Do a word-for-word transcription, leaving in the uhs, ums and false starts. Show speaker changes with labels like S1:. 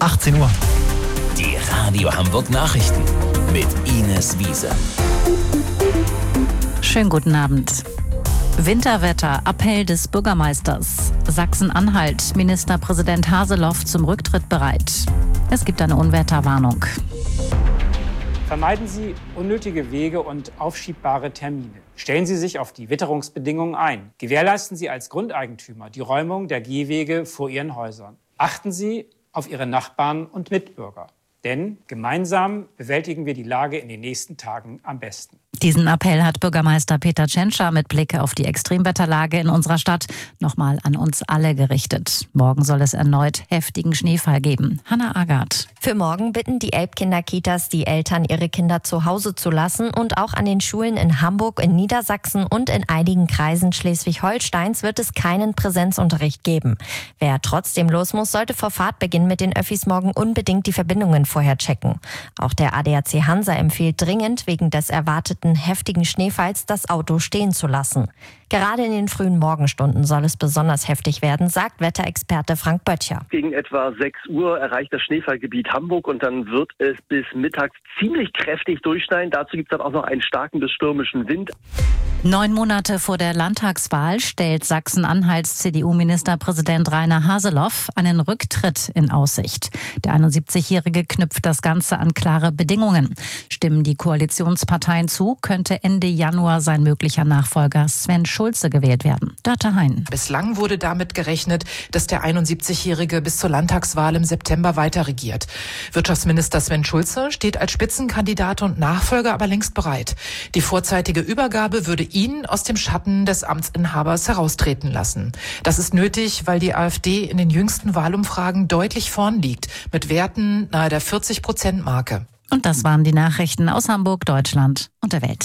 S1: achtzehn Uhr.
S2: Die Radio Hamburg Nachrichten mit Ines Wiese.
S3: Schönen guten Abend. Winterwetter, Appell des Bürgermeisters. Sachsen-Anhalt, Ministerpräsident Haseloff zum Rücktritt bereit. Es gibt eine Unwetterwarnung.
S4: Vermeiden Sie unnötige Wege und aufschiebbare Termine. Stellen Sie sich auf die Witterungsbedingungen ein. Gewährleisten Sie als Grundeigentümer die Räumung der Gehwege vor Ihren Häusern. Achten Sie auf Ihre Nachbarn und Mitbürger. Denn gemeinsam bewältigen wir die Lage in den nächsten Tagen am besten.
S3: Diesen Appell hat Bürgermeister Peter Tschentscher mit Blick auf die Extremwetterlage in unserer Stadt nochmal an uns alle gerichtet. Morgen soll es erneut heftigen Schneefall geben. Hannah Agath.
S5: Für morgen bitten die Elbkinder-Kitas die Eltern, ihre Kinder zu Hause zu lassen. Und auch an den Schulen in Hamburg, in Niedersachsen und in einigen Kreisen Schleswig-Holsteins wird es keinen Präsenzunterricht geben. Wer trotzdem los muss, sollte vor Fahrtbeginn mit den Öffis morgen unbedingt die Verbindungen vorher checken. Auch der A D A C Hansa empfiehlt dringend, wegen des erwarteten heftigen Schneefalls das Auto stehen zu lassen. Gerade in den frühen Morgenstunden soll es besonders heftig werden, sagt Wetterexperte Frank Böttcher.
S6: Gegen etwa sechs Uhr erreicht das Schneefallgebiet Hamburg und dann wird es bis mittags ziemlich kräftig durchschneien. Dazu gibt es dann auch noch einen starken bis stürmischen Wind.
S3: Neun Monate vor der Landtagswahl stellt Sachsen-Anhalts C D U-Ministerpräsident Rainer Haseloff einen Rücktritt in Aussicht. Der einundsiebzigjährige knüpft das Ganze an klare Bedingungen. Stimmen die Koalitionsparteien zu, könnte Ende Januar sein möglicher Nachfolger Sven Schulze gewählt werden. Dörte Hein.
S7: Bislang wurde damit gerechnet, dass der einundsiebzigjährige bis zur Landtagswahl im September weiter regiert. Wirtschaftsminister Sven Schulze steht als Spitzenkandidat und Nachfolger aber längst bereit. Die vorzeitige Übergabe würde ihn aus dem Schatten des Amtsinhabers heraustreten lassen. Das ist nötig, weil die AfD in den jüngsten Wahlumfragen deutlich vorn liegt, mit Werten nahe der vierzig Prozent Marke.
S3: Und das waren die Nachrichten aus Hamburg, Deutschland und der Welt.